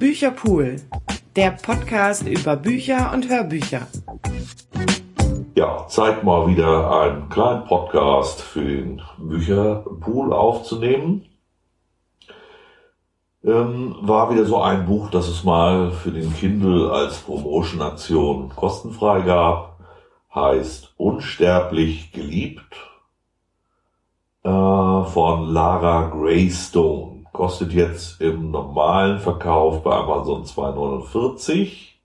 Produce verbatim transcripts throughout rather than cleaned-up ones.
Bücherpool, der Podcast über Bücher und Hörbücher. Ja, Zeit mal wieder einen kleinen Podcast für den Bücherpool aufzunehmen. Ähm, war wieder so ein Buch, das es mal für den Kindle als Promotion-Aktion kostenfrei gab. Heißt Unsterblich geliebt äh, von Lara Greystone. Kostet jetzt im normalen Verkauf bei Amazon zwei neunundvierzig.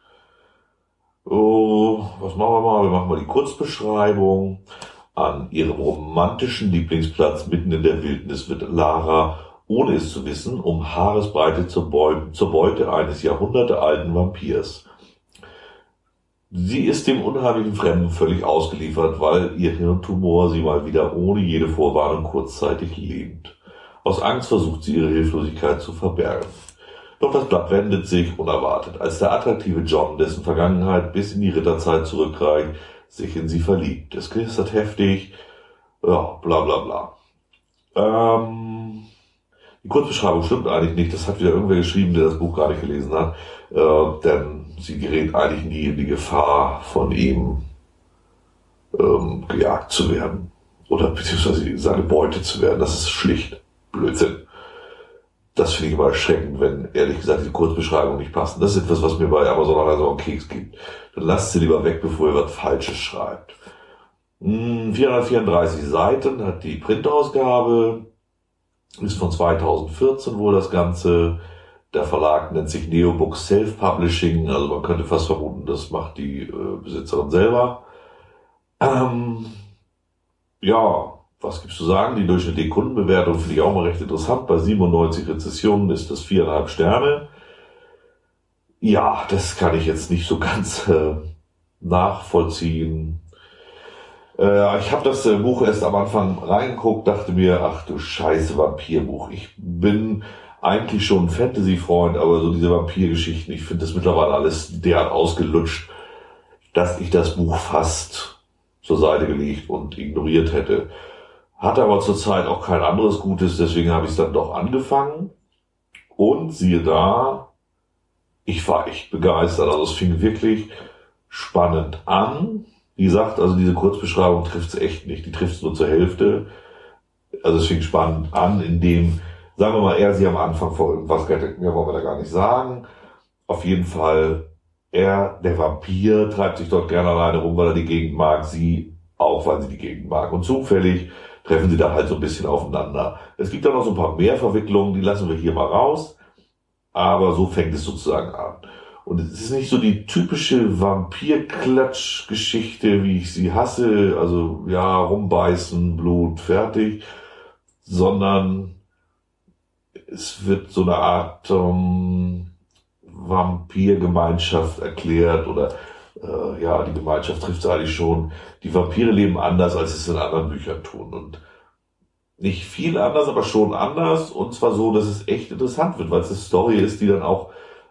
Oh, was machen wir mal? Wir machen mal die Kurzbeschreibung. An ihrem romantischen Lieblingsplatz mitten in der Wildnis wird Lara, ohne es zu wissen, um Haaresbreite zur, Beute, zur Beute eines jahrhundertealten Vampirs. Sie ist dem unheimlichen Fremden völlig ausgeliefert, weil ihr Hirntumor sie mal wieder ohne jede Vorwarnung kurzzeitig lähmt. Aus Angst versucht sie, ihre Hilflosigkeit zu verbergen. Doch das Blatt wendet sich unerwartet, als der attraktive John, dessen Vergangenheit bis in die Ritterzeit zurückreicht, sich in sie verliebt. Es knistert heftig, ja, bla bla bla. Ähm, die Kurzbeschreibung stimmt eigentlich nicht, das hat wieder irgendwer geschrieben, der das Buch gar nicht gelesen hat, äh, denn sie gerät eigentlich nie in die Gefahr, von ihm ähm, gejagt zu werden oder beziehungsweise seine Beute zu werden. Das ist schlicht Blödsinn. Das finde ich immer erschreckend, wenn, ehrlich gesagt, die Kurzbeschreibungen nicht passen. Das ist etwas, was mir bei Amazon auch so einen Keks gibt. Dann lasst sie lieber weg, bevor ihr was Falsches schreibt. Hm, vierhundertvierunddreißig Seiten hat die Printausgabe. Ist von zweitausendvierzehn wohl das Ganze. Der Verlag nennt sich Neobooks Self-Publishing. Also man könnte fast vermuten, das macht die äh, Besitzerin selber. Ähm, ja, was gibt's zu sagen? Die durchschnittliche Kundenbewertung finde ich auch mal recht interessant. Bei siebenundneunzig Rezessionen ist das viereinhalb Sterne. Ja, das kann ich jetzt nicht so ganz äh, nachvollziehen. Äh, ich habe das äh, Buch erst am Anfang reingeguckt, dachte mir, ach du Scheiße, Vampirbuch. Ich bin eigentlich schon ein Fantasy-Freund, aber so diese Vampirgeschichten, ich finde das mittlerweile alles derart ausgelutscht, dass ich das Buch fast zur Seite gelegt und ignoriert hätte. Hatte aber zurzeit auch kein anderes Gutes, deswegen habe ich es dann doch angefangen. Und siehe da, ich war echt begeistert. Also es fing wirklich spannend an. Wie gesagt, also diese Kurzbeschreibung trifft es echt nicht. Die trifft es nur zur Hälfte. Also es fing spannend an, indem, sagen wir mal, er sie am Anfang vor irgendwas rettet. Mehr wollen wir da gar nicht sagen. Auf jeden Fall, er, der Vampir, treibt sich dort gerne alleine rum, weil er die Gegend mag. Sie auch, weil sie die Gegend mag. Und zufällig treffen sie da halt so ein bisschen aufeinander. Es gibt auch noch so ein paar mehr Verwicklungen, die lassen wir hier mal raus. Aber so fängt es sozusagen an. Und es ist nicht so die typische Vampir-Klatsch-Geschichte, wie ich sie hasse. Also, ja, rumbeißen, Blut, fertig. Sondern es wird so eine Art ähm, Vampirgemeinschaft erklärt oder äh, ja, die Gemeinschaft trifft es eigentlich schon. Die Vampire leben anders, als sie es in anderen Büchern tun. Und nicht viel anders, aber schon anders. Und zwar so, dass es echt interessant wird, weil es eine Story ist, die dann auch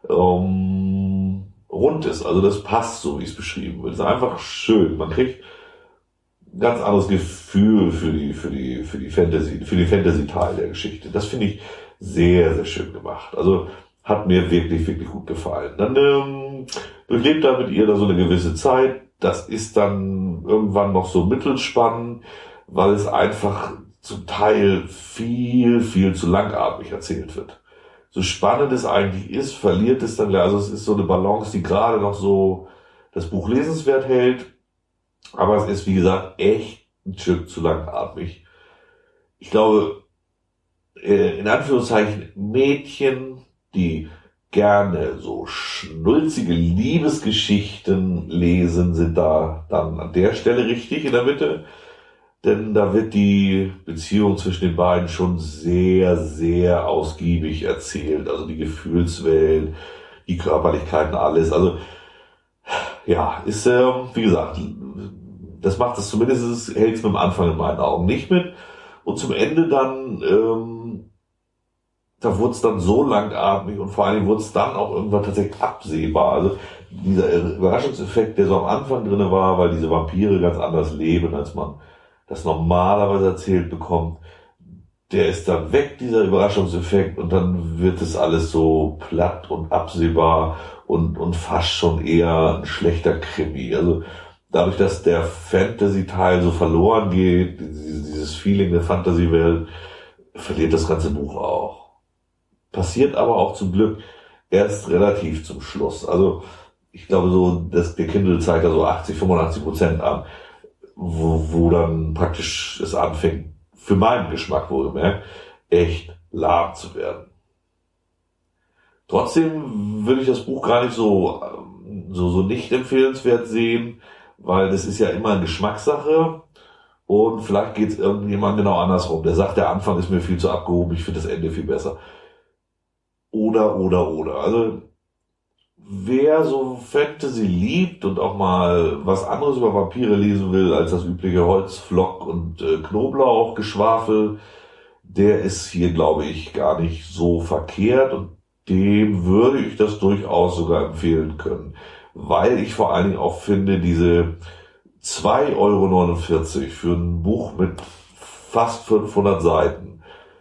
ähm, rund ist. Also das passt so, wie es beschrieben wird. Es ist einfach schön. Man kriegt ein ganz anderes Gefühl für die, für die, für die Fantasy, für den Fantasy-Teil der Geschichte. Das finde ich sehr, sehr schön gemacht. Also hat mir wirklich, wirklich gut gefallen. Dann ähm, durchlebt er mit ihr da so eine gewisse Zeit. Das ist dann irgendwann noch so mittelspannend, weil es einfach zum Teil viel, viel zu langatmig erzählt wird. So spannend es eigentlich ist, verliert es dann, also es ist so eine Balance, die gerade noch so das Buch lesenswert hält, aber es ist, wie gesagt, echt ein Stück zu langatmig. Ich glaube, in Anführungszeichen Mädchen, die gerne so schnulzige Liebesgeschichten lesen, sind da dann an der Stelle richtig in der Mitte. Denn da wird die Beziehung zwischen den beiden schon sehr, sehr ausgiebig erzählt. Also die Gefühlswelt, die Körperlichkeiten, alles. Also ja, ist, äh, wie gesagt, das macht es zumindest, hält es mit dem Anfang in meinen Augen nicht mit. Und zum Ende dann, ähm, da wurde es dann so langatmig und vor allem wurde es dann auch irgendwann tatsächlich absehbar. Also dieser Überraschungseffekt, der so am Anfang drinne war, weil diese Vampire ganz anders leben, als man das normalerweise erzählt bekommt, der ist dann weg, dieser Überraschungseffekt, und dann wird es alles so platt und absehbar und, und fast schon eher ein schlechter Krimi. Also dadurch, dass der Fantasy-Teil so verloren geht, dieses Feeling der Fantasiewelt, verliert das ganze Buch auch. Passiert aber auch zum Glück erst relativ zum Schluss. Also ich glaube so, dass der Kindle zeigt da so achtzig, fünfundachtzig Prozent an, wo, wo dann praktisch es anfängt, für meinen Geschmack wohlgemerkt, echt lahm zu werden. Trotzdem würde ich das Buch gar nicht so, so, so nicht empfehlenswert sehen, weil das ist ja immer eine Geschmackssache und vielleicht geht es irgendjemand genau andersrum. Der sagt, der Anfang ist mir viel zu abgehoben, ich finde das Ende viel besser. Oder, oder, oder. Also, wer so Fantasy liebt und auch mal was anderes über Vampire lesen will als das übliche Holzflock und äh, Knoblauchgeschwafel, der ist hier, glaube ich, gar nicht so verkehrt, und dem würde ich das durchaus sogar empfehlen können. Weil ich vor allen Dingen auch finde, diese zwei Euro neunundvierzig für ein Buch mit fast fünfhundert Seiten,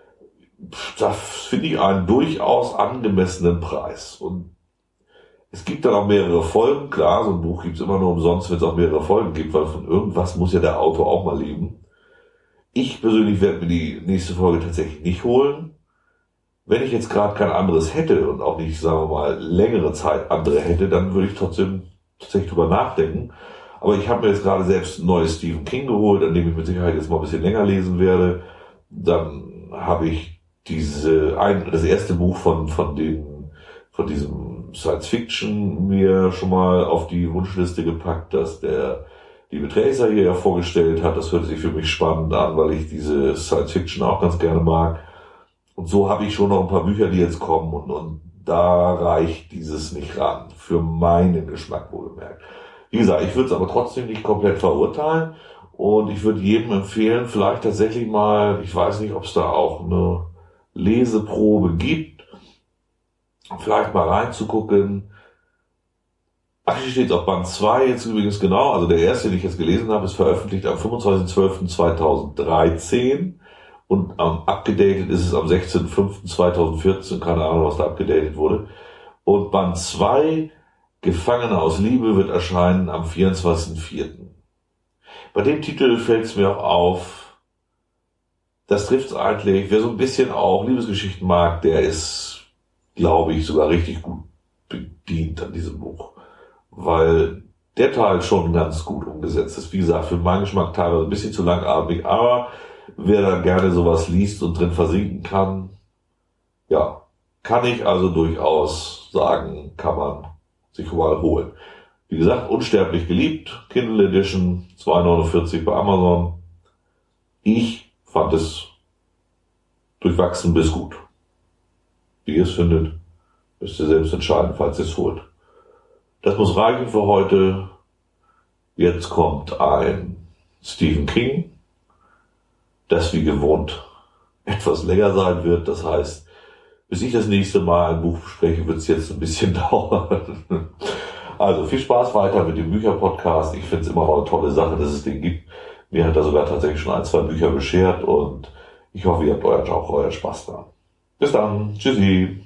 das finde ich einen durchaus angemessenen Preis. Und es gibt dann auch mehrere Folgen, klar, so ein Buch gibt's immer nur umsonst, wenn es auch mehrere Folgen gibt, weil von irgendwas muss ja der Autor auch mal leben. Ich persönlich werde mir die nächste Folge tatsächlich nicht holen. Wenn ich jetzt gerade kein anderes hätte und auch nicht, sagen wir mal, längere Zeit andere hätte, dann würde ich trotzdem tatsächlich drüber nachdenken. Aber ich habe mir jetzt gerade selbst ein neues Stephen King geholt, an dem ich mit Sicherheit jetzt mal ein bisschen länger lesen werde. Dann habe ich diese ein, das erste Buch von von den von diesem Science Fiction mir schon mal auf die Wunschliste gepackt, dass der liebe Tracer hier ja vorgestellt hat. Das hörte sich für mich spannend an, weil ich diese Science Fiction auch ganz gerne mag. Und so habe ich schon noch ein paar Bücher, die jetzt kommen, und, und da reicht dieses nicht ran. Für meinen Geschmack wohlgemerkt. Wie gesagt, ich würde es aber trotzdem nicht komplett verurteilen, und ich würde jedem empfehlen, vielleicht tatsächlich mal, ich weiß nicht, ob es da auch eine Leseprobe gibt, vielleicht mal reinzugucken. Ach, hier steht auf Band zwei jetzt übrigens genau, also der erste, den ich jetzt gelesen habe, ist veröffentlicht am fünfundzwanzigsten zwölften zweitausenddreizehn, und ähm, abgedatet ist es am sechzehnten fünften zweitausendvierzehn, keine Ahnung, was da abgedatet wurde. Und Band zwei, Gefangene aus Liebe, wird erscheinen am vierundzwanzigsten vierten Bei dem Titel fällt es mir auch auf, das trifft es eigentlich, wer so ein bisschen auch Liebesgeschichten mag, der ist, glaube ich, sogar richtig gut bedient an diesem Buch. Weil der Teil schon ganz gut umgesetzt ist. Wie gesagt, für meinen Geschmack teilweise ein bisschen zu langatmig, aber wer da gerne sowas liest und drin versinken kann, ja, kann ich also durchaus sagen, kann man sich mal holen. Wie gesagt, unsterblich geliebt, Kindle Edition, zwei neunundvierzig bei Amazon. Ich fand es durchwachsen bis gut. Wie ihr es findet, müsst ihr selbst entscheiden, falls ihr es holt. Das muss reichen für heute. Jetzt kommt ein Stephen King, das wie gewohnt etwas länger sein wird. Das heißt, bis ich das nächste Mal ein Buch bespreche, wird es jetzt ein bisschen dauern. Also viel Spaß weiter mit dem Bücherpodcast. Ich finde es immer noch eine tolle Sache, dass es den gibt. Mir hat er sogar tatsächlich schon ein, zwei Bücher beschert, und ich hoffe, ihr habt euren, auch euren Spaß da. Bis dann. Tschüssi.